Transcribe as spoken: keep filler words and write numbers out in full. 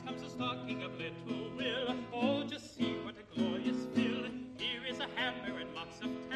next comes a stocking of little Will. Oh, just see what a glorious fill. Here is a hammer and lots of